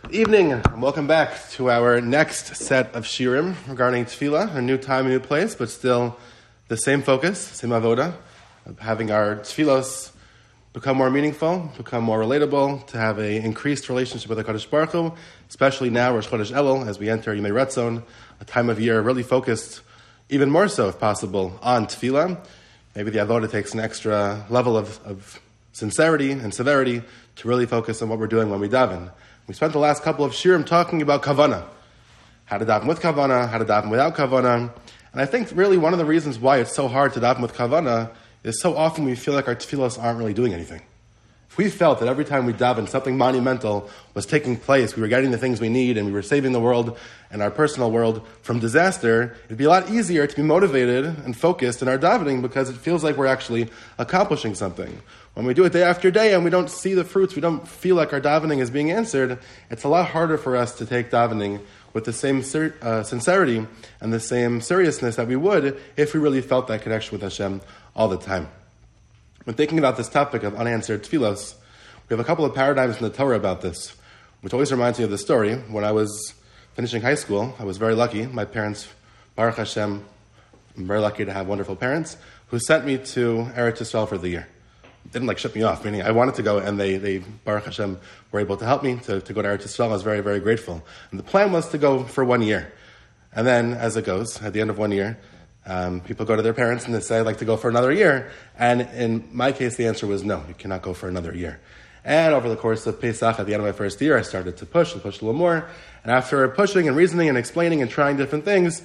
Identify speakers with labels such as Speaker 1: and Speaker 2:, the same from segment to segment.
Speaker 1: Good evening, and welcome back to our next set of shirim regarding tefillah, a new time, a new place, but still the same focus, same avoda, of having our tefillos become more meaningful, become more relatable, to have an increased relationship with the HaKadosh Baruch Hu, especially now, Rosh Chodesh Elul, as we enter Yemei Ratzon, a time of year really focused, even more so, if possible, on tefillah. Maybe the avoda takes an extra level of sincerity and severity to really focus on what we're doing when we daven. We spent the last couple of shirim talking about kavana, how to daven with kavana, how to daven without kavana. And I think really one of the reasons why it's so hard to daven with kavana is so often we feel like our tefillos aren't really doing anything. If we felt that every time we daven something monumental was taking place, we were getting the things we need and we were saving the world and our personal world from disaster, it'd be a lot easier to be motivated and focused in our davening because it feels like we're actually accomplishing something. When we do it day after day and we don't see the fruits, we don't feel like our davening is being answered, it's a lot harder for us to take davening with the same sincerity and the same seriousness that we would if we really felt that connection with Hashem all the time. When thinking about this topic of unanswered tefillos, we have a couple of paradigms in the Torah about this, which always reminds me of the story. When I was finishing high school, I was very lucky. My parents, Baruch Hashem, I'm very lucky to have wonderful parents, who sent me to Eretz Yisrael for the year. Didn't ship me off, meaning I wanted to go, and they Baruch Hashem, were able to help me to go to Eretz Yisrael. I was very, very grateful. And the plan was to go for 1 year. And then, as it goes, at the end of 1 year, people go to their parents and they say, I'd like to go for another year. And in my case, the answer was no, you cannot go for another year. And over the course of Pesach, at the end of my first year, I started to push a little more. And after pushing and reasoning and explaining and trying different things,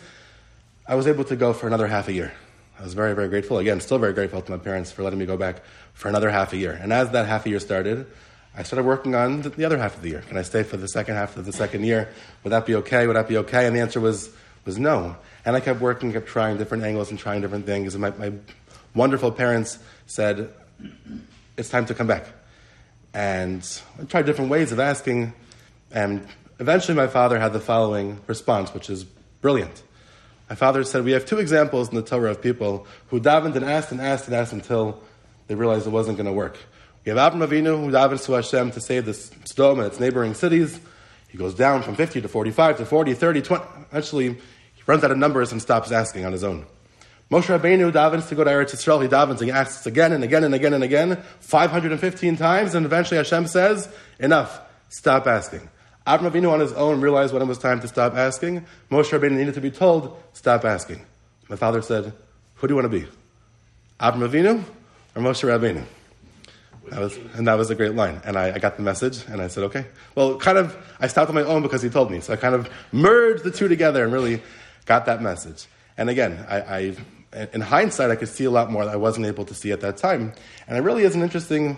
Speaker 1: I was able to go for another half a year. I was very, very grateful. Again, still very grateful to my parents for letting me go back for another half a year. And as that half a year started, I started working on the other half of the year. Can I stay for the second half of the second year? Would that be okay? Would that be okay? And the answer was no. And I kept working, kept trying different angles and trying different things. And my wonderful parents said, it's time to come back. And I tried different ways of asking. And eventually my father had the following response, which is brilliant. My father said, we have two examples in the Torah of people who davened and asked and asked and asked until they realized it wasn't going to work. We have Avraham Avinu, who davens to Hashem to save this Sodom and its neighboring cities. He goes down from 50 to 45 to 40, 30, 20. Eventually, he runs out of numbers and stops asking on his own. Moshe Rabbeinu davens to go to Eretz Yisrael. He davens and asks again and again and again and again, 515 times, and eventually Hashem says, enough, stop asking. Avraham Avinu on his own realized when it was time to stop asking. Moshe Rabbeinu needed to be told, stop asking. My father said, who do you want to be? Avraham Avinu or Moshe Rabbeinu? That was a great line. And I got the message, and I said, okay. Well, I stopped on my own because he told me. So I kind of merged the two together and really got that message. And again, I in hindsight, I could see a lot more that I wasn't able to see at that time. And it really is an interesting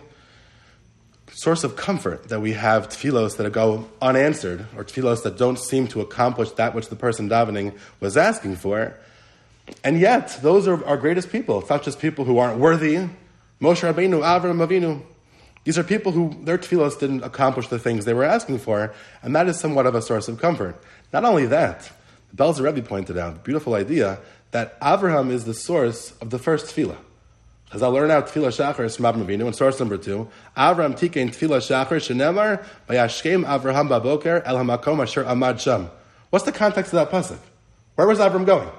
Speaker 1: source of comfort that we have tefillos that go unanswered, or tefillos that don't seem to accomplish that which the person davening was asking for. And yet, those are our greatest people. It's not just people who aren't worthy. Moshe Rabbeinu, Avraham Avinu, these are people who their tefillos didn't accomplish the things they were asking for, and that is somewhat of a source of comfort. Not only that, the Belzer Rebbe pointed out, beautiful idea, that Avraham is the source of the first tefillah. As I'll learn out Tefillah Shachar from Avraham Avinu, in source number 2, Avraham tikein Tefillah Shachar shenemar vayashkem Avraham baboker el hamakom asher amad sham. What's the context of that pasuk? Where was Avraham going?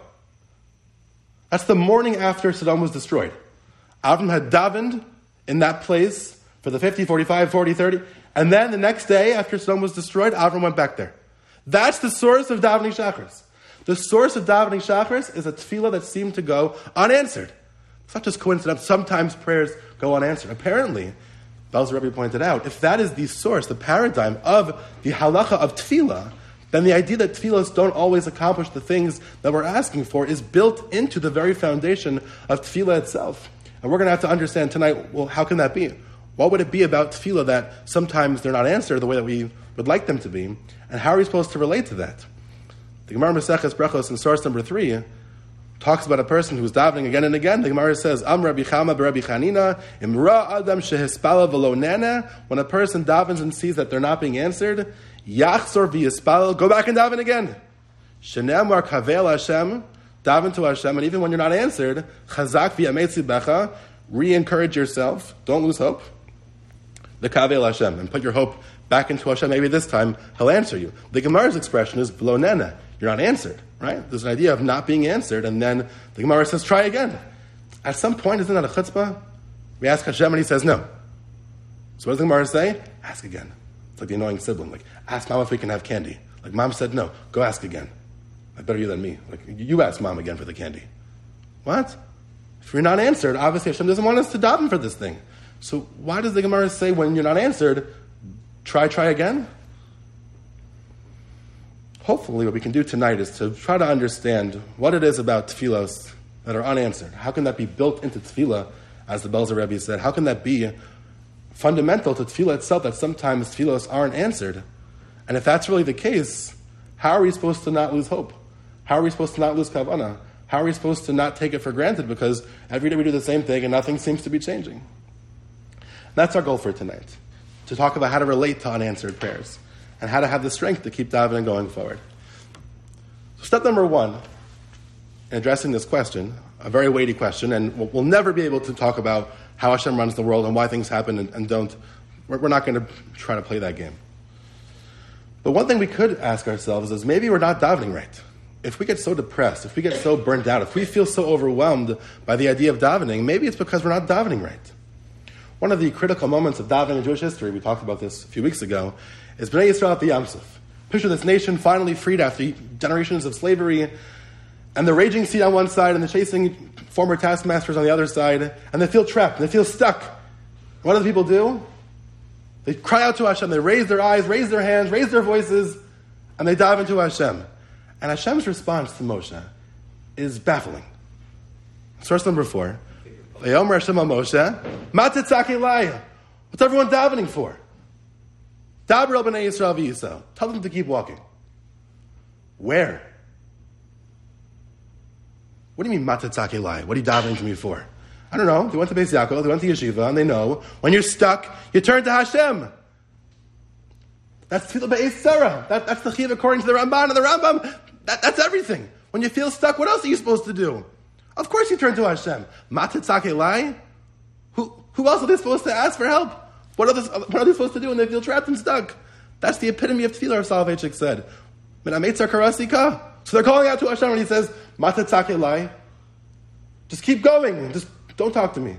Speaker 1: That's the morning after Sodom was destroyed. Avraham had davened in that place for the 50, 45, 40, 30, and then the next day after Sodom was destroyed, Avraham went back there. That's the source of davening Shachris. The source of davening Shachris is a tefillah that seemed to go unanswered. It's not just coincidence. Sometimes prayers go unanswered. Apparently, Belzer Rebbe pointed out, if that is the source, the paradigm of the halacha of tefillah, then the idea that tefillahs don't always accomplish the things that we're asking for is built into the very foundation of tefillah itself. And we're going to have to understand tonight, well, how can that be? What would it be about tefillah that sometimes they're not answered the way that we would like them to be? And how are we supposed to relate to that? The Gemara Maseches Brachos in source number 3 talks about a person who's davening again and again. The Gemara says, Am Rabbi Chama b'Rabbi Chanina, Imra Adam shehispala v'lo nana. When a person davens and sees that they're not being answered, Yachzor v'yispal, go back and daven again. Shenemar kavel Hashem, daven to Hashem, and even when you're not answered, Chazak v'yametzi becha, re-encourage yourself, don't lose hope. The kavel Hashem, and put your hope back into Hashem. Maybe this time He'll answer you. The Gemara's expression is v'lo nena. You're not answered, right? There's an idea of not being answered, and then the Gemara says, try again. At some point, isn't that a chutzpah? We ask Hashem, and He says no. So what does the Gemara say? Ask again. It's like the annoying sibling. Like, ask Mom if we can have candy. Like, Mom said no. Go ask again. Better you than me. Like, you ask Mom again for the candy. What? If you're not answered, obviously Hashem doesn't want us to daven for this thing. So why does the Gemara say when you're not answered, try again? Hopefully what we can do tonight is to try to understand what it is about tefillos that are unanswered. How can that be built into tefillah, as the Belzer Rebbe said? How can that be fundamental to tefillah itself, that sometimes tefillos aren't answered? And if that's really the case, how are we supposed to not lose hope? How are we supposed to not lose kavanah? How are we supposed to not take it for granted because every day we do the same thing and nothing seems to be changing? That's our goal for tonight, to talk about how to relate to unanswered prayers and how to have the strength to keep davening going forward. So step number one in addressing this question, a very weighty question, and we'll never be able to talk about how Hashem runs the world and why things happen and don't. We're not going to try to play that game. But one thing we could ask ourselves is maybe we're not davening right. If we get so depressed, if we get so burnt out, if we feel so overwhelmed by the idea of davening, maybe it's because we're not davening right. One of the critical moments of davening in Jewish history, we talked about this a few weeks ago, is Bnei Yisrael at the Yam Suf. Picture this nation finally freed after generations of slavery, and the raging sea on one side and the chasing former taskmasters on the other side, and they feel trapped, and they feel stuck. What do the people do? They cry out to Hashem, they raise their eyes, raise their hands, raise their voices, and they dive into Hashem. And Hashem's response to Moshe is baffling. Source number 4. Vayomer Hashem Moshe, Ma titzak elai. What's everyone davening for? Daber el b'nei Yisrael v'yisrael. Tell them to keep walking. Where? What do you mean, Ma titzak elai? What are you davening to me for? I don't know. They went to Beis Yaakov, they went to Yeshiva, and they know when you're stuck, you turn to Hashem. That's Tefillah Be'ez Sarah. That's the Chiv according to the Ramban and the Rambam. That's everything. When you feel stuck, what else are you supposed to do? Of course you turn to Hashem. Ma titzak elai? Who else are they supposed to ask for help? What are they supposed to do when they feel trapped and stuck? That's the epitome of Tefillah, Soloveitchik said. So they're calling out to Hashem when He says, Ma titzak elai. Just keep going. Just don't talk to me.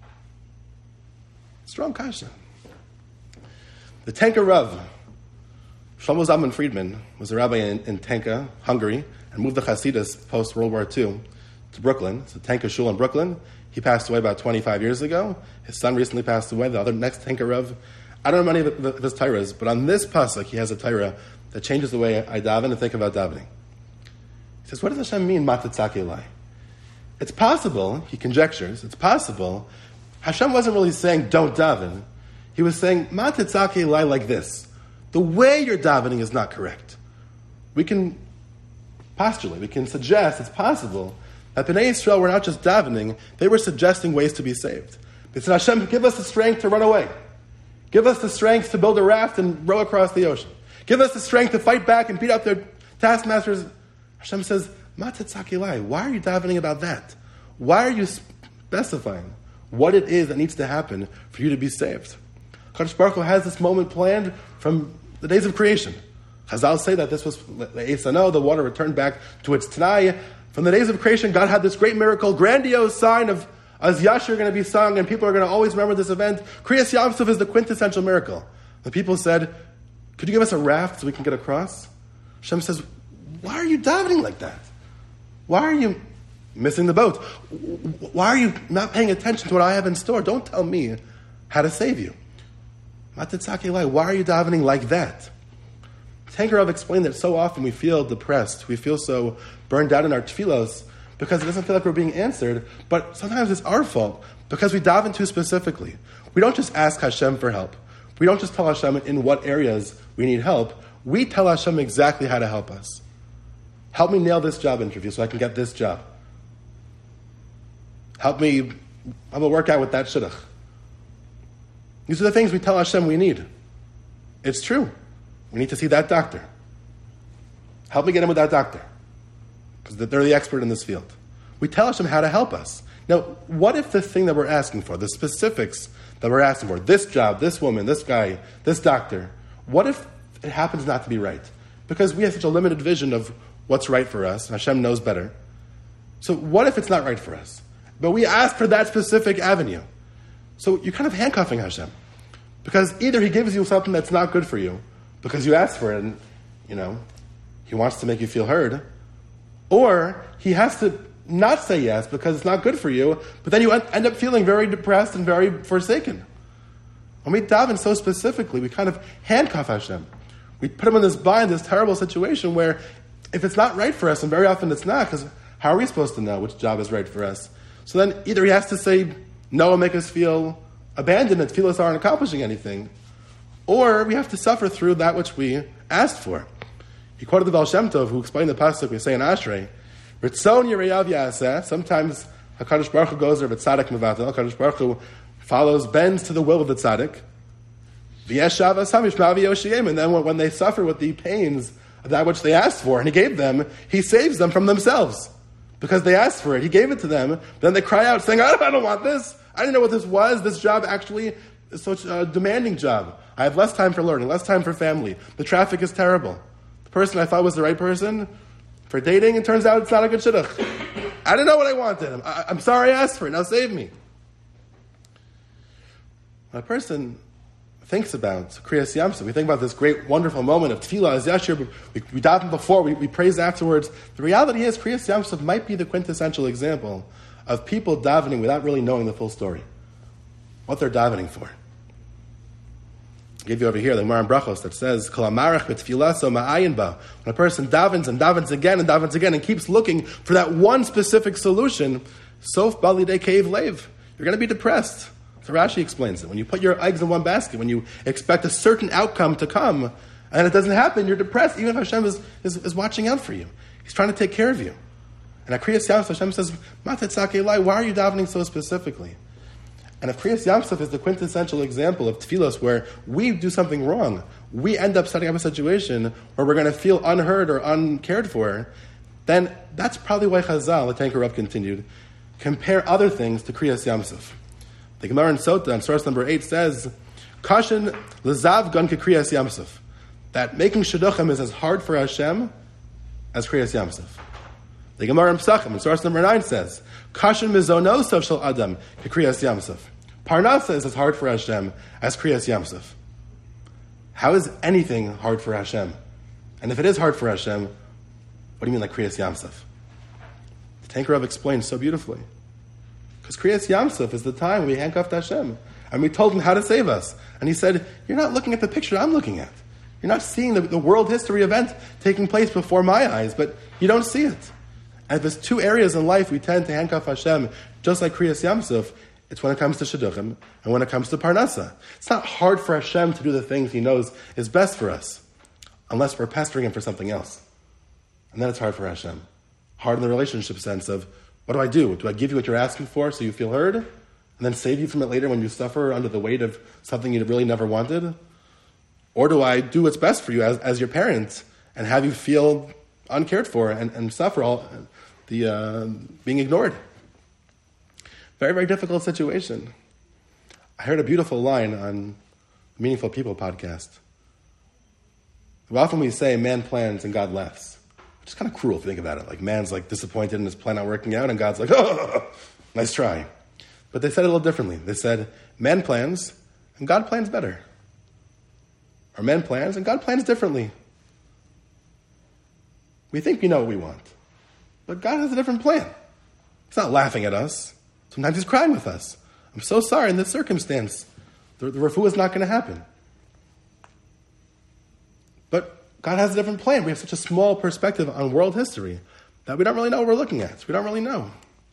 Speaker 1: Strong kasha. The Tenka Rav, Shlomo Zalman Friedman, was a rabbi in Tenka, Hungary, and moved the Hasidus post-World War II to Brooklyn. It's a Tenka shul in Brooklyn. He passed away about 25 years ago. His son recently passed away. The other next Tenka Rav, I don't know many of his Torahs, but on this pasuk he has a Torah that changes the way I daven and think about davening. He says, what does Hashem mean, Ma titzak elai? It's possible, he conjectures, it's possible, Hashem wasn't really saying, don't daven. He was saying, Ma titzak elai like this. The way you're davening is not correct. We can postulate, we can suggest it's possible that Bnei Yisrael were not just davening, they were suggesting ways to be saved. They said, Hashem, give us the strength to run away. Give us the strength to build a raft and row across the ocean. Give us the strength to fight back and beat up their taskmasters. Hashem says, Ma titzak elai. Why are you davening about that? Why are you specifying what it is that needs to happen for you to be saved? Kadosh Baruch Hu has this moment planned from the days of creation. Chazal say that this was the water returned back to its Tanai. From the days of creation, God had this great miracle, grandiose sign of Az Yashir going to be sung, and people are going to always remember this event. Kriyas Yam Suf is the quintessential miracle. The people said, could you give us a raft so we can get across? Hashem says, why are you davening like that? Why are you missing the boat? Why are you not paying attention to what I have in store? Don't tell me how to save you. Ma titzak elai. Why are you davening like that? Tenka Rav explained that so often we feel depressed, we feel so burned out in our tefillos because it doesn't feel like we're being answered, but sometimes it's our fault because we daven too specifically. We don't just ask Hashem for help. We don't just tell Hashem in what areas we need help. We tell Hashem exactly how to help us. Help me nail this job interview so I can get this job. Help me have a workout with that shidduch. These are the things we tell Hashem we need. It's true. We need to see that doctor. Help me get in with that doctor. Because they're the expert in this field. We tell Hashem how to help us. Now, what if the thing that we're asking for, the specifics that we're asking for, this job, this woman, this guy, this doctor, What if it happens not to be right? Because we have such a limited vision of what's right for us, and Hashem knows better. So what if it's not right for us? But we ask for that specific avenue. So you're kind of handcuffing Hashem. Because either he gives you something that's not good for you, because you asked for it, and, he wants to make you feel heard, or he has to not say yes because it's not good for you, but then you end up feeling very depressed and very forsaken. When we daven so specifically, we kind of handcuff Hashem. We put him in this bind, this terrible situation where if it's not right for us, and very often it's not, because how are we supposed to know which job is right for us? So then either he has to say no and make us feel abandoned and feel us aren't accomplishing anything, or we have to suffer through that which we asked for. He quoted the Baal Shem Tov, who explained the pasuk we say in Ashrei, Ritzon Yereyav Yaseh. Sometimes HaKadosh Baruch Hu goes there, but tzaddik mevatel. HaKadosh Baruch Hu bends to the will of the tzaddik. And then when they suffer with the pains of that which they asked for, and he gave them, he saves them from themselves. Because they asked for it, he gave it to them. Then they cry out saying, I don't want this. I didn't know what this was. This job actually is such a demanding job. I have less time for learning, less time for family. The traffic is terrible. The person I thought was the right person for dating, it turns out it's not a good shidduch. I didn't know what I wanted. I'm sorry I asked for it. Now save me. When a person thinks about Kriyas Yamsuf, we think about this great, wonderful moment of Tefillah as Yashir. We daven before, we praise afterwards. The reality is Kriyas Yamsuf might be the quintessential example of people davening without really knowing the full story, what they're davening for. I'll give you over here the Gemara in Brachos that says, Kol hamarach b'tefillah so ma'ayin ba. When a person davens and davens again and keeps looking for that one specific solution, sof balidei keiv leiv. You're going to be depressed. So Rashi explains it. When you put your eggs in one basket, when you expect a certain outcome to come, and it doesn't happen, you're depressed, even if Hashem is watching out for you. He's trying to take care of you. And at Kriyas Yamsuf, Hashem says, Matetzak Elai, why are you davening so specifically? And if Kriyas Yamsuf is the quintessential example of tefillos where we do something wrong, we end up setting up a situation where we're going to feel unheard or uncared for, then that's probably why Chazal, the Tanker Rav continued, compare other things to Kriyas Yamsuf. The Gemara in Sota, in source number 8, says, Kashin lezav gun ke Kriyas Yamsuf. That making shidduchim is as hard for Hashem as Kriyas Yamsuf. The Gemara in Pesachim, in source number 9, says, Kashin mizonosav shel adam ke Kriyas Yamsuf. Parnasa is as hard for Hashem as Kriyas Yamsuf. How is anything hard for Hashem? And if it is hard for Hashem, what do you mean like Kriyas Yamsuf? The Tanker Rav explains so beautifully. Because Kriyas Yamsuf is the time we handcuffed Hashem. And we told him how to save us. And he said, you're not looking at the picture I'm looking at. You're not seeing the world history event taking place before my eyes, but you don't see it. And if there's two areas in life we tend to handcuff Hashem, just like Kriyas Yamsuf, it's when it comes to Shidduchim and when it comes to Parnasa. It's not hard for Hashem to do the things he knows is best for us, unless we're pestering him for something else. And then it's hard for Hashem. Hard in the relationship sense of, what do? Do I give you what you're asking for so you feel heard? And then save you from it later when you suffer under the weight of something you really never wanted? Or do I do what's best for you as your parent and have you feel uncared for and suffer all the being ignored? Very, very difficult situation. I heard a beautiful line on the Meaningful People podcast. Often we say man plans and God laughs. Which is kind of cruel if you think about it. Like man's like disappointed in his plan not working out and God's like, oh, nice try. But they said it a little differently. They said, man plans and God plans better. Or man plans and God plans differently. We think we know what we want. But God has a different plan. He's not laughing at us. Sometimes he's crying with us. I'm so sorry in this circumstance. The refuah is not going to happen. But God has a different plan. We have such a small perspective on world history that we don't really know what we're looking at. We don't really know.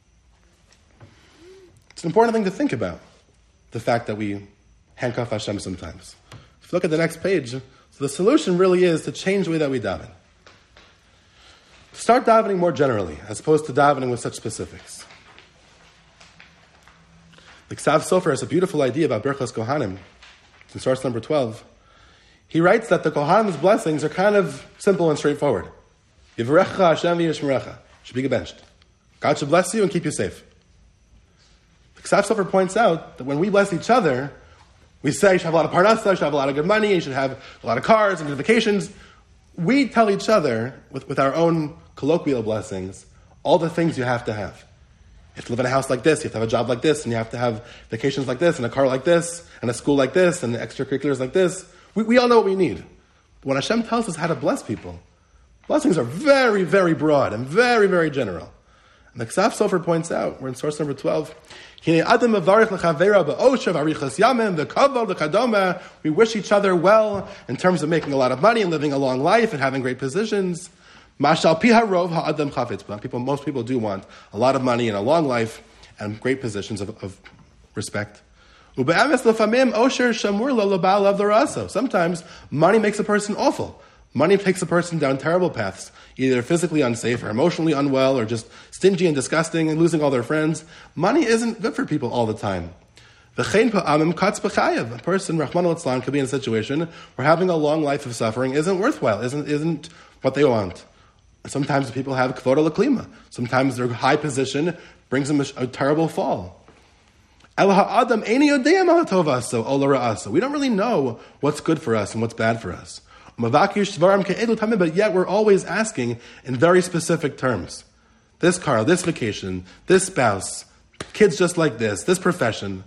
Speaker 1: It's an important thing to think about, the fact that we handcuff Hashem sometimes. If you look at the next page, so the solution really is to change the way that we daven. Start davening more generally, as opposed to davening with such specifics. The Ksav Sofer has a beautiful idea about Birchos Kohanim. It's in source number 12. He writes that the Kohanim's blessings are kind of simple and straightforward. Yivarecha Hashem v'yishmerecha. Should be gebenched. God should bless you and keep you safe. The Ksav Sofer points out that when we bless each other, We say you should have a lot of parnasa, you should have a lot of good money, you should have a lot of cars and good vacations. We tell each other, with our own colloquial blessings, all the things you have to have. You have to live in a house like this, you have to have a job like this, and you have to have vacations like this, and a car like this, and a school like this, and extracurriculars like this. We all know what we need. But when Hashem tells us how to bless people, blessings are very, very broad and very, very general. And the Ksaf Sofer points out, we're in source number 12, we wish each other well in terms of making a lot of money and living a long life and having great positions. Most people do want a lot of money and a long life and great positions of respect. Sometimes money makes a person awful. Money takes a person down terrible paths, either physically unsafe or emotionally unwell or just stingy and disgusting and losing all their friends. Money isn't good for people all the time. A person, Rahman al-Islam, could be in a situation where having a long life of suffering isn't worthwhile, isn't what they want. Sometimes people have kvod l'klima. Sometimes their high position brings them a terrible fall. We don't really know what's good for us and what's bad for us. But yet we're always asking in very specific terms. This car, this vacation, this spouse, kids just like this profession.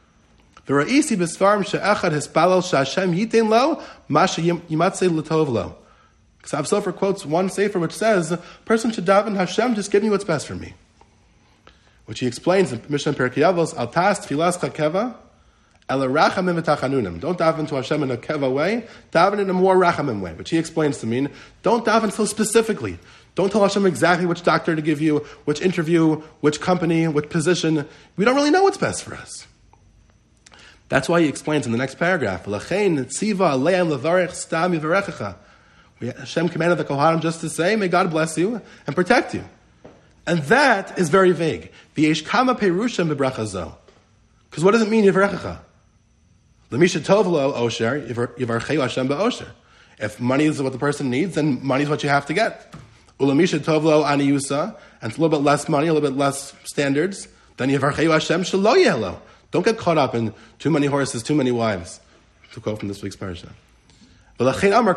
Speaker 1: Ksaf Sofer quotes one sefer which says, a person should daven, Hashem, just give me what's best for me. Which he explains in Mishnah Perkei Avos, Al tas tfilas chakeva, el rachamim v'tachanunim. Don't daven to Hashem in a keva way, daven in a more rachamim way. Which he explains to mean, don't daven so specifically. Don't tell Hashem exactly which doctor to give you, which interview, which company, which position. We don't really know what's best for us. That's why he explains in the next paragraph, L'chein tziva aleim levarech stam yivarechecha. Hashem commanded the Kohanim just to say, may God bless you and protect you. And that is very vague. V'yesh kama perushim b'brachazo. Because what does it mean, yivarechecha? L'misha tov lo osher, yivarcheu Hashem ba'osher. If money is what the person needs, then money is what you have to get. U'lamisha tov lo aniyusa, and it's a little bit less money, a little bit less standards, then yivarcheu Hashem shelo yehlo. Don't get caught up in too many horses, too many wives. To quote from this week's parasha. Hashem is very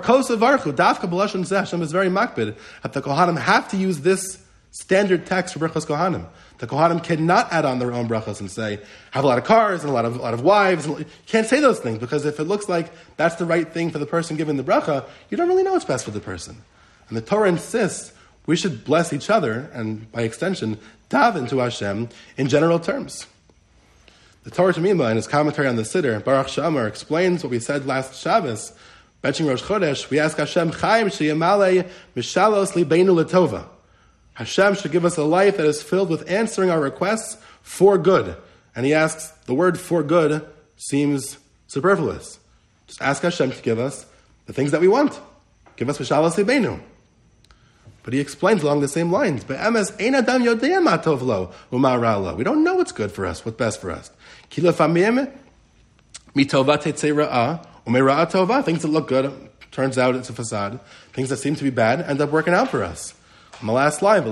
Speaker 1: makbid that the Kohanim have to use this standard text for brachas Kohanim. The Kohanim cannot add on their own brachas and say, have a lot of cars and a lot of wives. You can't say those things because if it looks like that's the right thing for the person giving the bracha, you don't really know what's best for the person. And the Torah insists we should bless each other and, by extension, daven to Hashem in general terms. The Torah Tamima, in his commentary on the Siddur, Baruch Shamar, explains what we said last Shabbos. Benching Rosh Chodesh, we ask Hashem, Chaim sheyamale mishalos libeinu letova. Hashem should give us a life that is filled with answering our requests for good. And he asks, the word for good seems superfluous. Just ask Hashem to give us the things that we want. Give us mishalos libeinu. But he explains along the same lines, Be'emes ein adam yodea ma tov lo u'ma ra lo. We don't know what's good for us, what's best for us. Ki lefamim mitova tetzei ra'ah. Things that look good, turns out it's a facade. Things that seem to be bad end up working out for us. On the last line,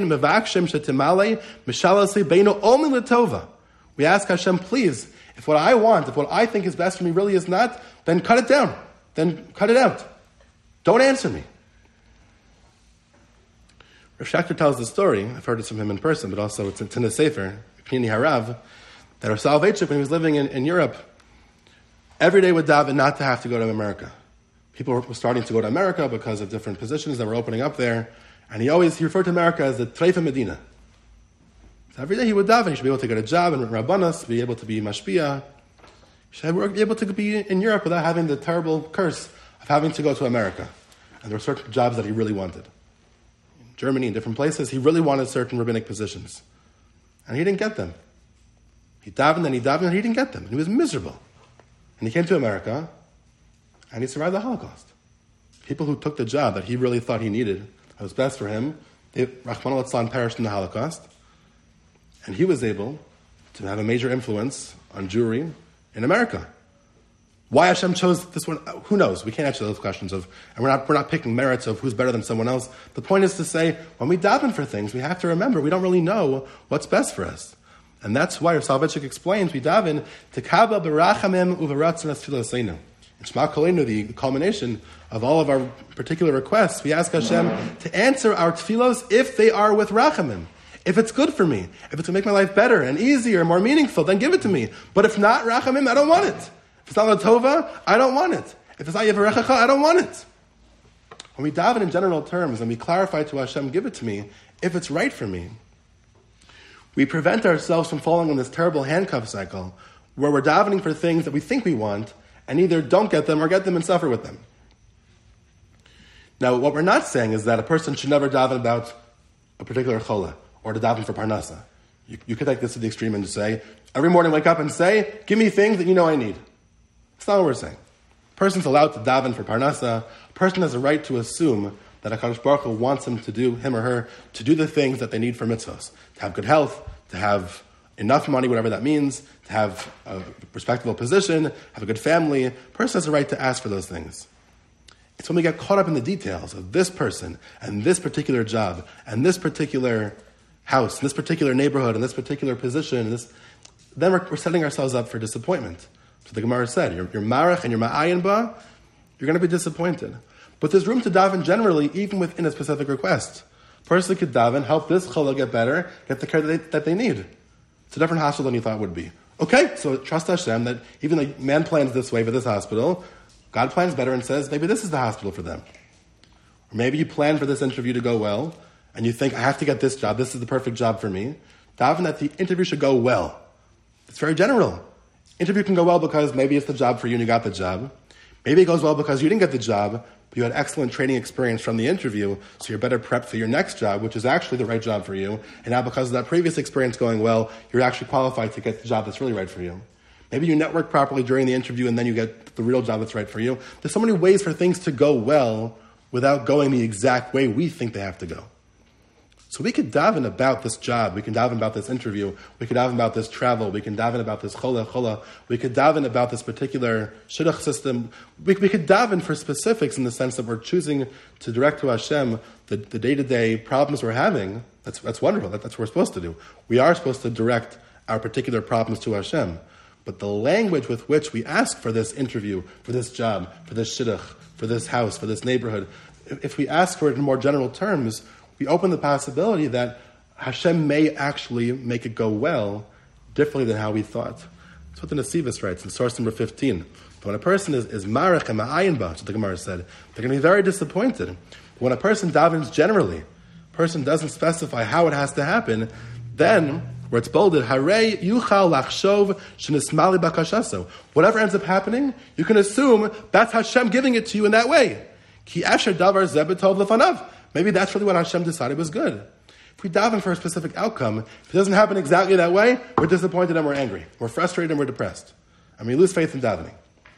Speaker 1: we ask Hashem, please, if what I want, if what I think is best for me really is not, then cut it down. Then cut it out. Don't answer me. Rav Shachter tells the story, I've heard it from him in person, but also it's in the Sefer, Pnini Harav, that Rav Soloveitchik, when he was living in Europe, every day would daven not to have to go to America. People were starting to go to America because of different positions that were opening up there. And he referred to America as the Treifa Medina. So every day he would daven. He should be able to get a job in Rabbanas, be able to be mashpia. He should be able to be in Europe without having the terrible curse of having to go to America. And there were certain jobs that he really wanted. In Germany and different places, he really wanted certain rabbinic positions. And he didn't get them. He davened and he didn't get them. And he was miserable. And he came to America, and he survived the Holocaust. People who took the job that he really thought he needed, that was best for him, Rahman al-Islam perished in the Holocaust, and he was able to have a major influence on Jewry in America. Why Hashem chose this one, who knows? We can't answer those questions and we're not picking merits of who's better than someone else. The point is to say, when we daven for things, we have to remember we don't really know what's best for us. And that's why Rav Soloveitchik explains, we daven, Tekaba berachamim uveratzon tfiloseinu. In Shema Kolenu, the culmination of all of our particular requests, we ask Hashem to answer our tefillos if they are with rachamim. If it's good for me, if it's going to make my life better and easier, more meaningful, then give it to me. But if not rachamim, I don't want it. If it's not latova, I don't want it. If it's not yevarechecha, I don't want it. When we daven in general terms and we clarify to Hashem, give it to me, if it's right for me, we prevent ourselves from falling in this terrible handcuff cycle where we're davening for things that we think we want and either don't get them or get them and suffer with them. Now, what we're not saying is that a person should never daven about a particular chola or to daven for parnasa. You could take this to the extreme and just say, every morning wake up and say, give me things that you know I need. That's not what we're saying. A person's allowed to daven for parnasa. A person has a right to assume that HaKadosh Baruch Hu wants him or her, to do the things that they need for mitzvahs. To have good health, to have enough money, whatever that means, to have a respectable position, have a good family. A person has a right to ask for those things. It's when we get caught up in the details of this person and this particular job and this particular house, and this particular neighborhood, and this particular position, then we're setting ourselves up for disappointment. So the Gemara said, you're marach and you're ma'ayin ba, you're going to be disappointed. But there's room to daven generally, even within a specific request. A person could daven, help this chola get better, get the care that they need. It's a different hospital than you thought it would be. Okay, so trust Hashem that even though man plans this way for this hospital, God plans better and says, maybe this is the hospital for them. Or maybe you plan for this interview to go well, and you think, I have to get this job, this is the perfect job for me. Daven that the interview should go well. It's very general. Interview can go well because maybe it's the job for you and you got the job. Maybe it goes well because you didn't get the job, but you had excellent training experience from the interview, so you're better prepped for your next job, which is actually the right job for you. And now because of that previous experience going well, you're actually qualified to get the job that's really right for you. Maybe you network properly during the interview and then you get the real job that's right for you. There's so many ways for things to go well without going the exact way we think they have to go. So we could daven about this job, we can daven about this interview, we could daven about this travel, we can daven about this chola, we could daven about this particular shidduch system. We could daven for specifics in the sense that we're choosing to direct to Hashem the day-to-day problems we're having. That's wonderful, that's what we're supposed to do. We are supposed to direct our particular problems to Hashem. But the language with which we ask for this interview, for this job, for this shidduch, for this house, for this neighborhood, if we ask for it in more general terms, we open the possibility that Hashem may actually make it go well differently than how we thought. That's what the Nesivos writes in source number 15. But when a person is marach and ma'ayin ba, the Gemara said, they're going to be very disappointed. But when a person davens generally, a person doesn't specify how it has to happen, then where it's bolded, Harei yuchal lachshov shenismali bakashaso. Whatever ends up happening, you can assume that's Hashem giving it to you in that way. Ki asher davar zebetov lefanav. Maybe that's really what Hashem decided was good. If we daven for a specific outcome, if it doesn't happen exactly that way, we're disappointed and we're angry. We're frustrated and we're depressed. And we lose faith in davening.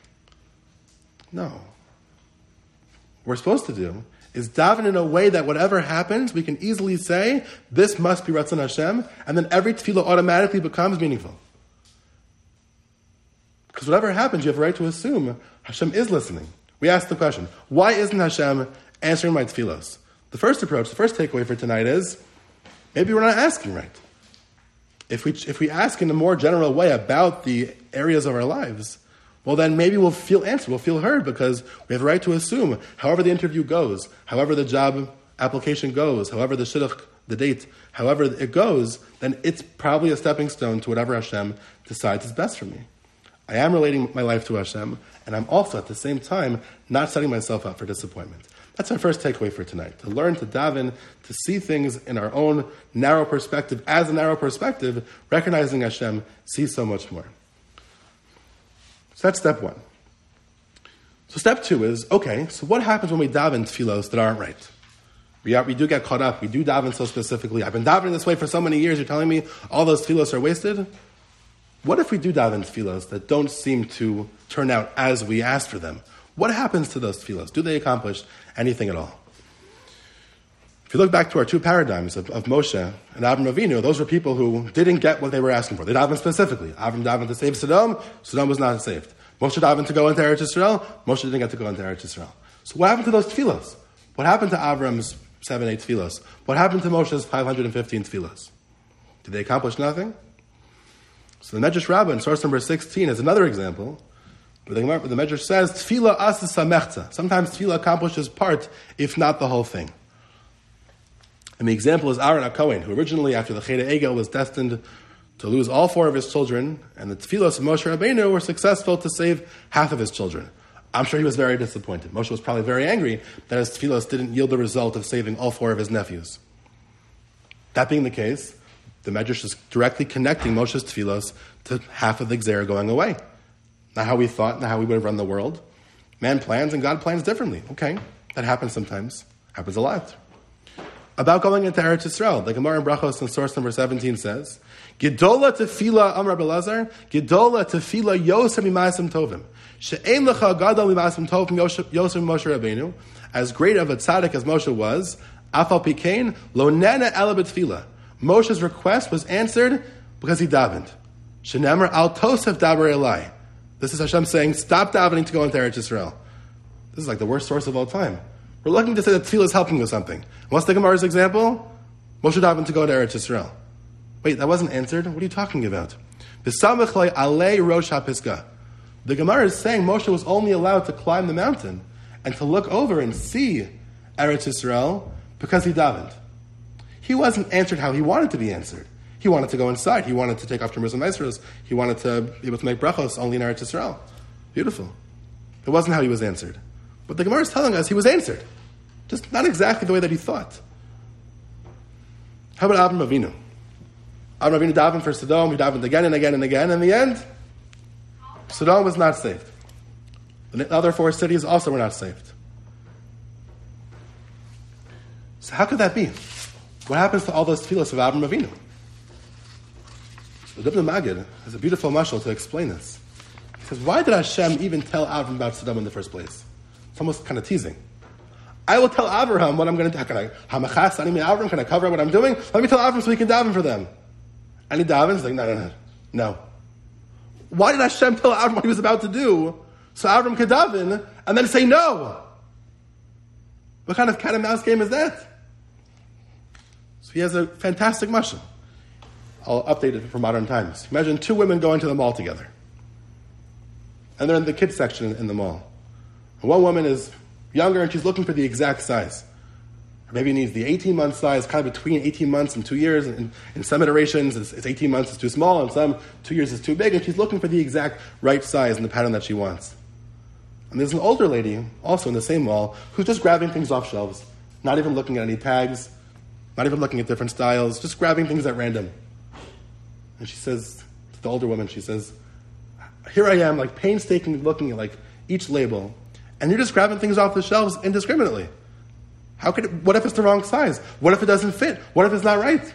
Speaker 1: No. What we're supposed to do is daven in a way that whatever happens, we can easily say, this must be Ratzon Hashem, and then every tefillah automatically becomes meaningful. Because whatever happens, you have a right to assume Hashem is listening. We ask the question, why isn't Hashem answering my tefillos? The first approach, the first takeaway for tonight is, maybe we're not asking right. If we ask in a more general way about the areas of our lives, well then maybe we'll feel answered, we'll feel heard, because we have a right to assume, however the interview goes, however the job application goes, however the shidduch, the date, however it goes, then it's probably a stepping stone to whatever Hashem decides is best for me. I am relating my life to Hashem, and I'm also at the same time not setting myself up for disappointment. That's our first takeaway for tonight, to learn to daven, to see things in our own narrow perspective, as a narrow perspective, recognizing Hashem sees so much more. So that's step one. So step two is, okay, so what happens when we daven tefillos that aren't right? We do get caught up, we do daven so specifically. I've been davening this way for so many years, you're telling me all those tefillos are wasted? What if we do daven tefillos that don't seem to turn out as we asked for them? What happens to those tefillos? Do they accomplish anything at all? If you look back to our two paradigms of Moshe and Avram Avinu, those were people who didn't get what they were asking for. They davened specifically. Avram davened to save Sodom, Sodom was not saved. Moshe davened to go into Eretz Yisrael, Moshe didn't get to go into Eretz Yisrael. So what happened to those tefillos? What happened to Avram's 7-8 tefillos? What happened to Moshe's 515 tefillos? Did they accomplish nothing? So the Medrash Rabbah in source number 16 is another example. Where the Medrash says, Tefillah asa samechta. Sometimes tefillah accomplishes part, if not the whole thing. And the example is Aaron HaKohen, who originally, after the Cheder Egel, was destined to lose all 4 of his children, and the tefillos of Moshe Rabbeinu were successful to save half of his children. I'm sure he was very disappointed. Moshe was probably very angry that his tefillos didn't yield the result of saving all 4 of his nephews. That being the case, the Medrash is directly connecting Moshe's tefillos to half of the Gzera going away. Not how we thought, not how we would have run the world. Man plans and God plans differently. Okay, that happens sometimes. Happens a lot. About going into Eretz Yisrael, the Gemara in Brachos in source number 17 says, Gedola tefila Amar Belazar, Gedola tefila Yosef mimasim tovim. She'ein lecha gadol mimasim tovim Yosef Moshe Rabbeinu. As great of a tzaddik as Moshe was, afal pikein lo nena ela b'tefila. Moshe's request was answered because he davened. Shenemar al tosef daber elai. This is Hashem saying, stop davening to go into Eretz Yisrael. This is like the worst source of all time. We're looking to say that tefillah is helping with something. What's the Gemara's example? Moshe davened to go into Eretz Yisrael. Wait, that wasn't answered? What are you talking about? B'samechlei alei rosh hapiska. The Gemara is saying Moshe was only allowed to climb the mountain and to look over and see Eretz Yisrael because he davened. He wasn't answered how he wanted to be answered. He wanted to go inside. He wanted to take off Shemus and Maasros. He wanted to be able to make brachos only in Eretz Yisrael. Beautiful. It wasn't how he was answered. But the Gemara is telling us he was answered. Just not exactly the way that he thought. How about Avram Avinu? Avram Avinu davened for Sodom. He davened again and again and again. In the end, Sodom was not saved. The other 4 cities also were not saved. So how could that be? What happens to all those tefillos of Avram Avinu? The Ibn Magid has a beautiful mashal to explain this. He says, why did Hashem even tell Avram about Sodom in the first place? It's almost kind of teasing. I will tell Abraham what I'm going to do. Can I cover what I'm doing? Let me tell Abraham so he can daven for them. And he davens. He's like, no. Why did Hashem tell Abraham what he was about to do so Abraham could daven and then say no? What kind of cat and mouse game is that? So he has a fantastic mashal. I'll update it for modern times. Imagine 2 women going to the mall together. And they're in the kids section in the mall. And one woman is younger and she's looking for the exact size. Her baby needs the 18-month size, kind of between 18 months and 2 years. And in some iterations, it's 18 months is too small, and some 2 years is too big. And she's looking for the exact right size and the pattern that she wants. And there's an older lady, also in the same mall, who's just grabbing things off shelves, not even looking at any tags, not even looking at different styles, just grabbing things at random. And she says, to the older woman, she says, here I am, like painstakingly looking at like each label, and you're just grabbing things off the shelves indiscriminately. What if it's the wrong size? What if it doesn't fit? What if it's not right?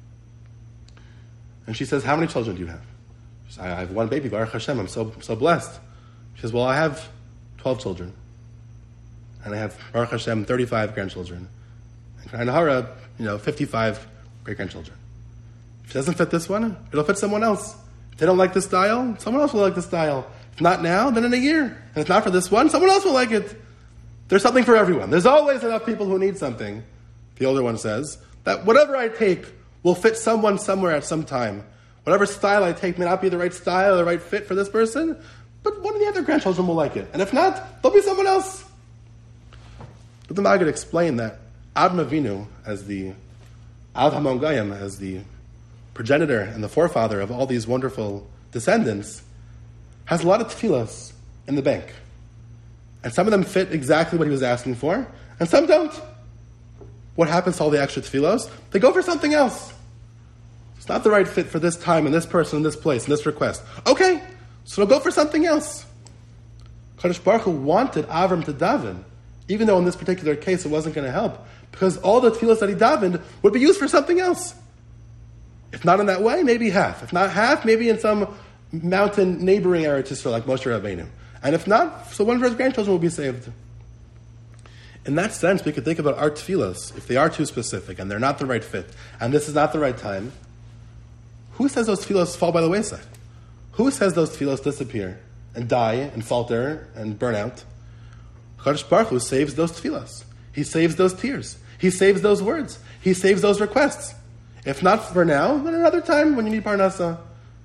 Speaker 1: And she says, how many children do you have? She says, I have 1 baby, Baruch Hashem, I'm so blessed. She says, well, I have 12 children. And I have, Baruch Hashem, 35 grandchildren. And Nahara, 55 great-grandchildren. If it doesn't fit this one, it'll fit someone else. If they don't like this style, someone else will like the style. If not now, then in a year. And if not for this one, someone else will like it. There's something for everyone. There's always enough people who need something, the older one says, that whatever I take will fit someone somewhere at some time. Whatever style I take may not be the right style or the right fit for this person, but one of the other grandchildren will like it. And if not, there'll be someone else. But the Maggid explained that Avram Avinu, as the Av Hamon Goyim, as the progenitor and the forefather of all these wonderful descendants, has a lot of tefillas in the bank. And some of them fit exactly what he was asking for, and some don't. What happens to all the extra tefillos? They go for something else. It's not the right fit for this time and this person and this place and this request. Okay, so they'll go for something else. Kadosh Baruch Hu wanted Avram to daven, even though in this particular case it wasn't going to help, because all the tefillos that he davened would be used for something else. If not in that way, maybe half. If not half, maybe in some mountain neighboring Eretz Yisrael like Moshe Rabbeinu. And if not, so one of his grandchildren will be saved. In that sense, we could think about our tefillos, if they are too specific and they're not the right fit, and this is not the right time. Who says those tefillos fall by the wayside? Who says those tefillos disappear and die and falter and burn out? Kadosh Baruch Hu saves those tefillos. He saves those tears. He saves those words. He saves those requests. If not for now, then another time when you need parnasa,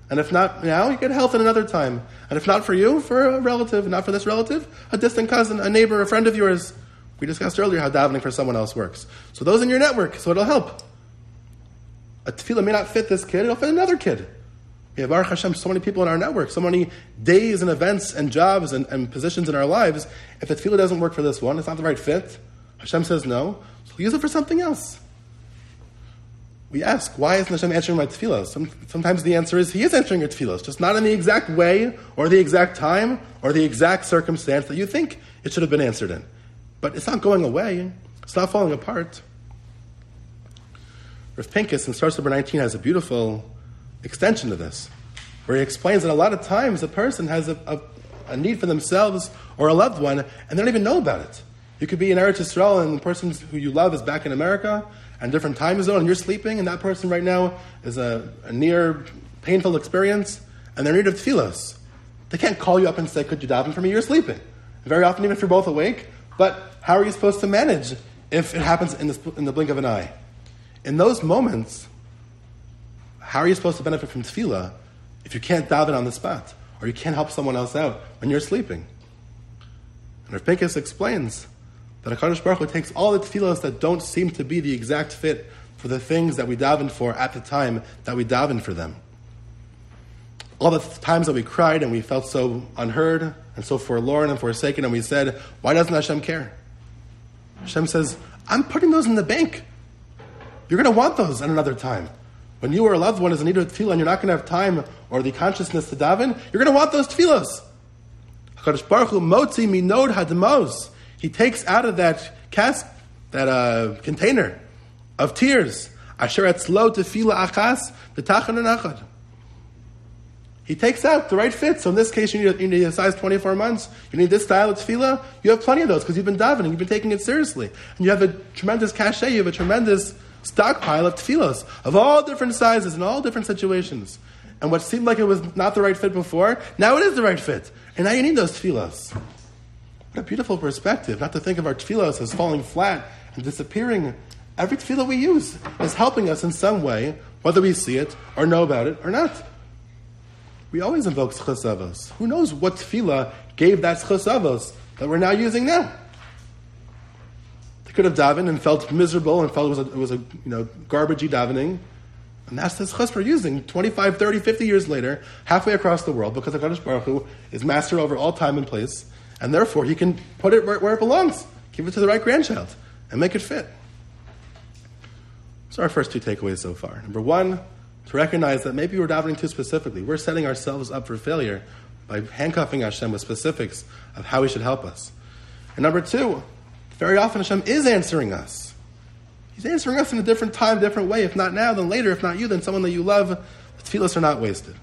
Speaker 1: And if not now, you get health in another time. And if not for you, for a relative, not for this relative, a distant cousin, a neighbor, a friend of yours. We discussed earlier how davening for someone else works. So those in your network, so it'll help. A tefillah may not fit this kid, it'll fit another kid. We have, Baruch Hashem, so many people in our network, so many days and events and jobs and positions in our lives. If the tefillah doesn't work for this one, it's not the right fit, Hashem says no, so use it for something else. We ask, why isn't Hashem answering my tefillos? Sometimes the answer is, He is answering your tefillos, just not in the exact way, or the exact time, or the exact circumstance that you think it should have been answered in. But it's not going away. It's not falling apart. Rav Pincus in source number 19 has a beautiful extension to this, where he explains that a lot of times a person has a need for themselves or a loved one, and they don't even know about it. You could be in Eretz Yisrael, and the person who you love is back in America, and different time zone, and you're sleeping, and that person right now is a near painful experience, and they're in need of tefillos. They can't call you up and say, could you daven for me? You're sleeping. Very often, even if you're both awake, but how are you supposed to manage if it happens in the blink of an eye? In those moments, how are you supposed to benefit from tefillah if you can't daven on the spot, or you can't help someone else out when you're sleeping? And Rav Pincus explains that HaKadosh Baruch Hu takes all the tefillahs that don't seem to be the exact fit for the things that we daven for at the time that we daven for them. All the times that we cried and we felt so unheard and so forlorn and forsaken, and we said, why doesn't Hashem care? Hashem says, I'm putting those in the bank. You're going to want those at another time. When you or a loved one is in need of tefillah and you're not going to have time or the consciousness to daven, you're going to want those tefillahs. HaKadosh Baruch Hu motzi minod hadamos. He takes out of that cask, that container of tears, asher etzlo tefillah achas v'tachan anachad. He takes out the right fit. So in this case, you need a size 24 months. You need this style of tefillah. You have plenty of those because you've been davening. You've been taking it seriously. And you have a tremendous cachet. You have a tremendous stockpile of tefillahs of all different sizes and all different situations. And what seemed like it was not the right fit before, now it is the right fit. And now you need those tefillahs. What a beautiful perspective, not to think of our tefillahs as falling flat and disappearing. Every tefillah we use is helping us in some way, whether we see it or know about it or not. We always invoke Zchus Avos. Who knows what tefillah gave that Zchus Avos that we're now using now? They could have davened and felt miserable and felt it was a garbagey davening. And that's the Zchus we're using 25, 30, 50 years later, halfway across the world, because HaKadosh Baruch Hu is master over all time and place, and therefore He can put it where it belongs, give it to the right grandchild, and make it fit. So our first two takeaways so far. Number one, to recognize that maybe we're davening too specifically. We're setting ourselves up for failure by handcuffing Hashem with specifics of how He should help us. And number two, very often Hashem is answering us. He's answering us in a different time, different way. If not now, then later. If not you, then someone that you love. The tefillahs are not wasted.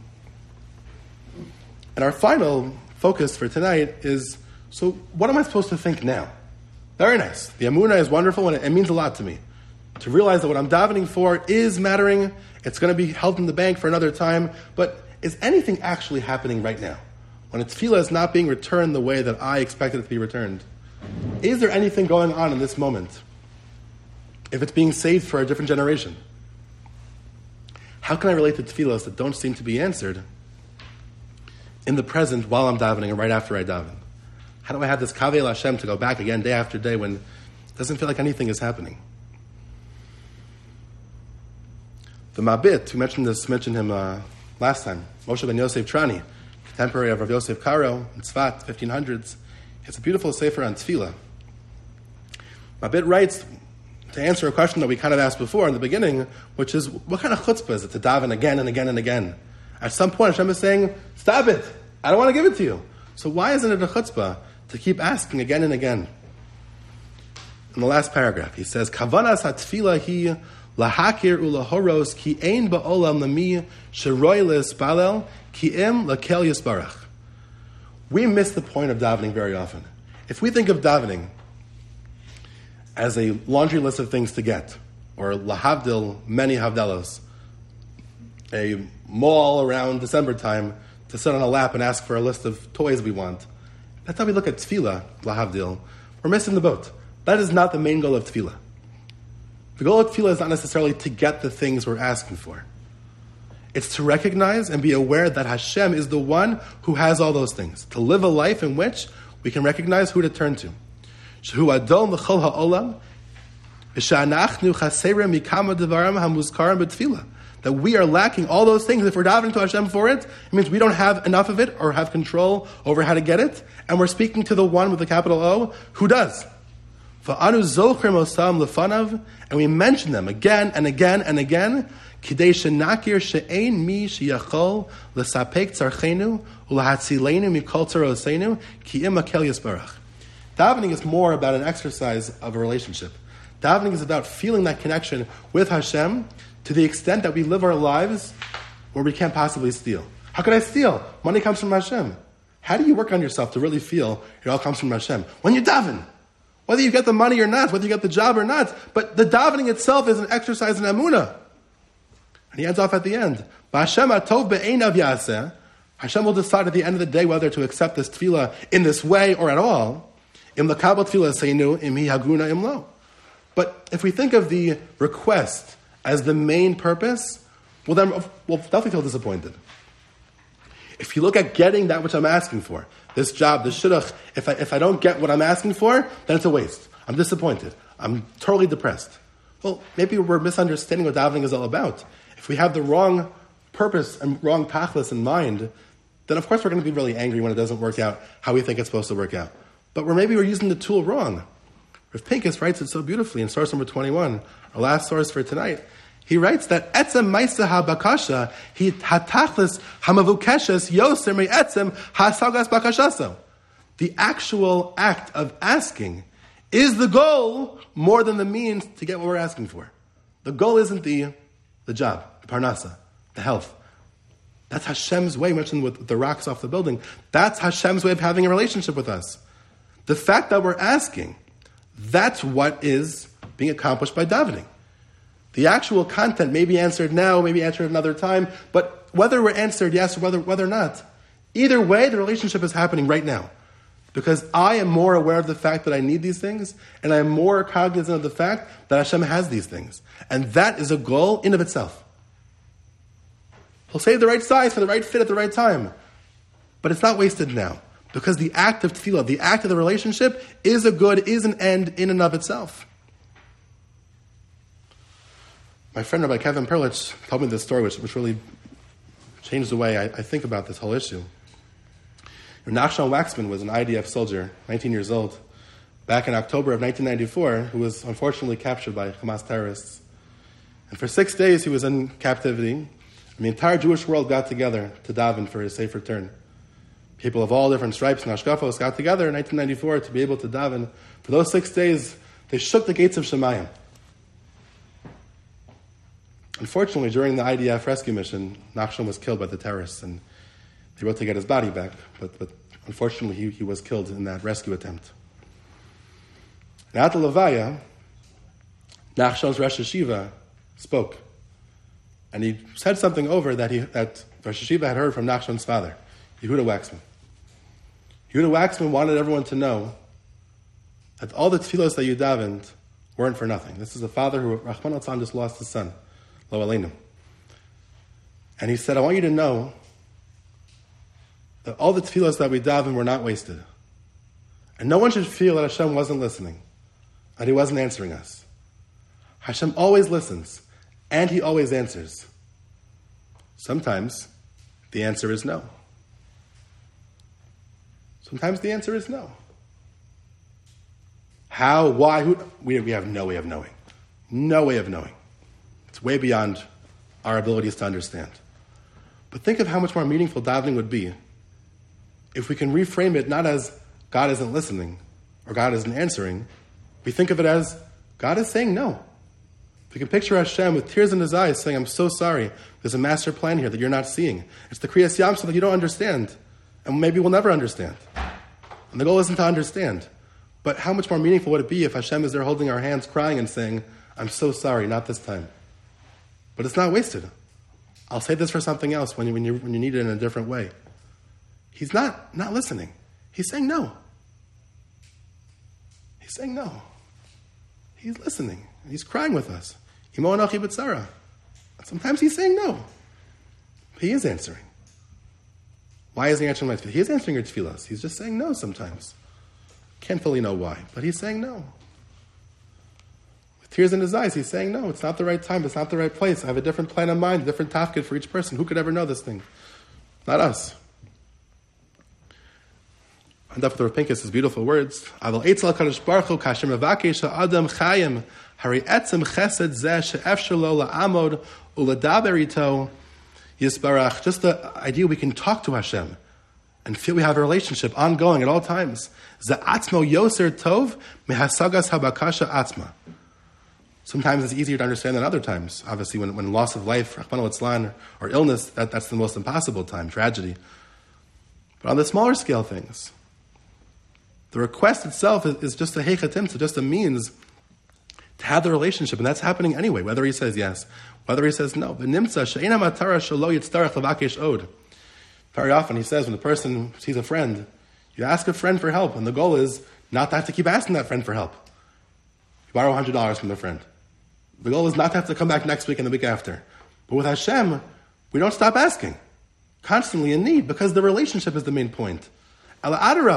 Speaker 1: And our final focus for tonight is, so what am I supposed to think now? Very nice. The Amunah is wonderful and it means a lot to me. To realize that what I'm davening for is mattering. It's going to be held in the bank for another time. But is anything actually happening right now? When a tefillah is not being returned the way that I expected it to be returned, is there anything going on in this moment? If it's being saved for a different generation? How can I relate to tefillahs that don't seem to be answered in the present while I'm davening and right after I daven? How do I have this kaveh Hashem to go back again day after day when it doesn't feel like anything is happening? The Mabit, we mentioned him last time, Moshe ben Yosef Trani, contemporary of Rav Yosef Karo in Tzfat, 1500s. He has a beautiful sefer on tefillah. Mabit writes, to answer a question that we kind of asked before in the beginning, which is, what kind of chutzpah is it to daven again and again and again? At some point, Hashem is saying, stop it. I don't want to give it to you. So why isn't it a chutzpah to keep asking again and again? In the last paragraph, he says, Kavanas ha-tefillah hi lahakir ulahoros ki ein ba'olam lami sheroy le'espalel ki im lakel yisbarach. We miss the point of davening very often. If we think of davening as a laundry list of things to get, or lahavdil, many havdalos, a mall around December time to sit on a lap and ask for a list of toys we want. That's how we look at tefillah, lahavdil. We're missing the boat. That is not the main goal of tefillah. The goal of tefillah is not necessarily to get the things we're asking for. It's to recognize and be aware that Hashem is the one who has all those things. To live a life in which we can recognize who to turn to. Shehu Adon l'chol ha'olam, v'sha'anachnu chaserem mikama devarim hamuzkarim b'tefillah. That we are lacking all those things. If we're davening to Hashem for it, it means we don't have enough of it or have control over how to get it. And we're speaking to the one with the capital O who does. V'anu zochrim osam lefanav, and we mention them again and again and again. Kidei shenakir she'ein mi sheyachol l'sapek tzarchenu u'lahatzilenu mikol tzarosenu ki im makel yisbarach. Davening is more about an exercise of a relationship. Davening is about feeling that connection with Hashem to the extent that we live our lives where we can't possibly steal. How could I steal? Money comes from Hashem. How do you work on yourself to really feel it all comes from Hashem? When you daven. Whether you get the money or not, whether you get the job or not, but the davening itself is an exercise in emunah. And he ends off at the end. Hashem will decide at the end of the day whether to accept this tefillah in this way or at all. But if we think of the request as the main purpose, well then we'll definitely feel disappointed. If you look at getting that which I'm asking for, this job, this shidduch, if I don't get what I'm asking for, then it's a waste. I'm disappointed. I'm totally depressed. Well, maybe we're misunderstanding what davening is all about. If we have the wrong purpose and wrong tachlis in mind, then of course we're going to be really angry when it doesn't work out how we think it's supposed to work out. But maybe we're using the tool wrong. Rav Pincus writes it so beautifully in source number 21, our last source for tonight. He writes that etzem ma'aseh habakasha he hatachlis hamavukeshes yoser me'etzem hasagas bakashaso. The actual act of asking is the goal more than the means to get what we're asking for. The goal isn't the job, the parnasa, the health. That's Hashem's way, mentioned with the rocks off the building. That's Hashem's way of having a relationship with us. The fact that we're asking, that's what is being accomplished by davening. The actual content may be answered now, maybe answered another time, but whether we're answered yes or whether not, either way, the relationship is happening right now. Because I am more aware of the fact that I need these things, and I am more cognizant of the fact that Hashem has these things. And that is a goal in of itself. He'll save the right size for the right fit at the right time. But it's not wasted now. Because the act of tefillah, the act of the relationship, is a good, is an end in and of itself. My friend Rabbi Kevin Perlich told me this story, which really changed the way I think about this whole issue. Nachshon Waxman was an IDF soldier, 19 years old, back in October of 1994, who was unfortunately captured by Hamas terrorists. And for 6 days he was in captivity, and the entire Jewish world got together to daven for his safe return. People of all different stripes and hashkafos got together in 1994 to be able to daven. For those 6 days, they shook the gates of Shemayim. Unfortunately, during the IDF rescue mission, Nachshon was killed by the terrorists, and they wrote to get his body back, but unfortunately he was killed in that rescue attempt. Now at the Levaya, Nachshon's Rosh Hashiva spoke, and he said something over that Rosh Hashiva had heard from Nachshon's father, Yehuda Waxman. Yehuda Waxman wanted everyone to know that all the tefillos that you davened weren't for nothing. This is a father who, Rahman al-Tzan, just lost his son, Lo Aleinu. And he said, I want you to know that all the tefillos that we daven were not wasted. And no one should feel that Hashem wasn't listening, that he wasn't answering us. Hashem always listens, and he always answers. Sometimes the answer is no. Sometimes the answer is no. How, why, who? We have no way of knowing. No way of knowing. It's way beyond our abilities to understand. But think of how much more meaningful davening would be if we can reframe it not as God isn't listening or God isn't answering. We think of it as God is saying no. If we can picture Hashem with tears in his eyes saying, I'm so sorry, there's a master plan here that you're not seeing. It's the Kriyas Yamsuf that you don't understand, and maybe we'll never understand. And the goal isn't to understand. But how much more meaningful would it be if Hashem is there holding our hands, crying and saying, I'm so sorry, not this time. But it's not wasted. I'll say this for something else when you need it in a different way. He's not listening. He's saying no. He's saying no. He's listening. He's crying with us. Imo anochi b'tzara. Sometimes he's saying no. He is answering. Why isn't he answering my tefillah? He is answering your tefillahs. He's just saying no sometimes. Can't fully know why, but he's saying no. With tears in his eyes, he's saying no, it's not the right time, it's not the right place. I have a different plan in mind, a different tafkid for each person. Who could ever know this thing? Not us. And up with Rav Pinkus, his beautiful words. Aval eitzel HaKadosh Baruch Hu kasher mevakesh ha'adam chayim hari etzem chesed zeh she'efshar lo la'amod u'ledaber ito yisbarach. Just the idea we can talk to Hashem and feel we have a relationship ongoing at all times. Za'atzmo yoser tov mehasagas habakasha atzma. Sometimes it's easier to understand than other times. Obviously, when loss of life, Rachmana litzlan, or illness, that's the most impossible time, tragedy. But on the smaller scale things, the request itself is just a heichatim, so just a means to have the relationship, and that's happening anyway, whether he says yes, whether he says no. Very often he says when the person sees a friend, you ask a friend for help, and the goal is not to have to keep asking that friend for help. You borrow $100 from the friend. The goal is not to have to come back next week and the week after. But with Hashem, we don't stop asking. Constantly in need, because the relationship is the main point. The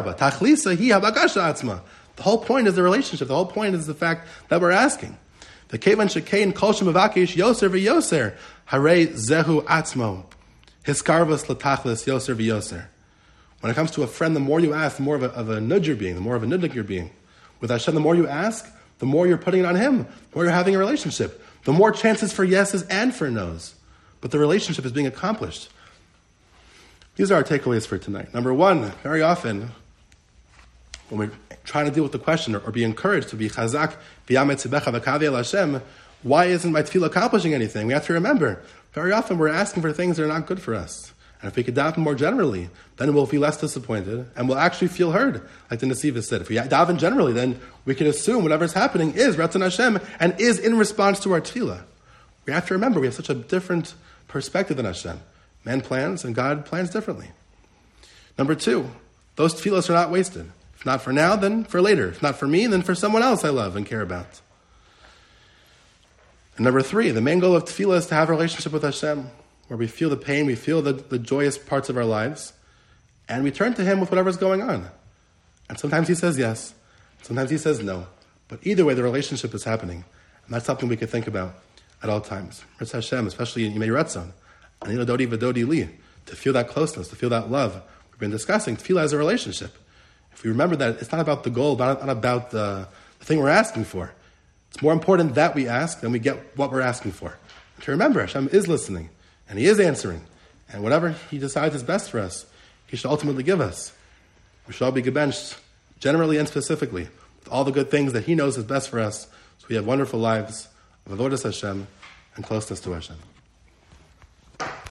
Speaker 1: whole point is the relationship. The whole point is the fact that we're asking. The kevan shekein kol shemavakish yoser v'yoser harei zehu atzmo hiskarvus latachlis yoser v'yoser. When it comes to a friend, the more you ask, the more of a nudge you're being, the more of a nudnik you're being. With Hashem, the more you ask, the more you're putting it on Him, the more you're having a relationship. The more chances for yeses and for nos. But the relationship is being accomplished. These are our takeaways for tonight. Number one, very often, when we're trying to deal with the question or be encouraged to be chazak, v'yamet tzibecha v'kavi el Hashem, why isn't my tefillah accomplishing anything? We have to remember, very often we're asking for things that are not good for us. And if we could daven more generally, then we'll feel less disappointed and we'll actually feel heard, like the Nesiva said. If we daven generally, then we can assume whatever's happening is Ratzon Hashem and is in response to our tefillah. We have to remember we have such a different perspective than Hashem. Man plans and God plans differently. Number two, those tefillahs are not wasted. If not for now, then for later. If not for me, then for someone else I love and care about. And number three, the main goal of tefillah is to have a relationship with Hashem, where we feel the pain, we feel the joyous parts of our lives, and we turn to Him with whatever's going on. And sometimes He says yes, sometimes He says no. But either way, the relationship is happening. And that's something we could think about at all times. Ritz Hashem, especially in Yimei Ratzon, Anila Dodi V'Dodi Li, to feel that closeness, to feel that love. We've been discussing tefillah as a relationship. If we remember that, it's not about the goal, not about the thing we're asking for. It's more important that we ask than we get what we're asking for. And to remember, Hashem is listening, and He is answering. And whatever He decides is best for us, He should ultimately give us. We should all be gebenched, generally and specifically, with all the good things that He knows is best for us, so we have wonderful lives of avodas Hashem and closeness to Hashem.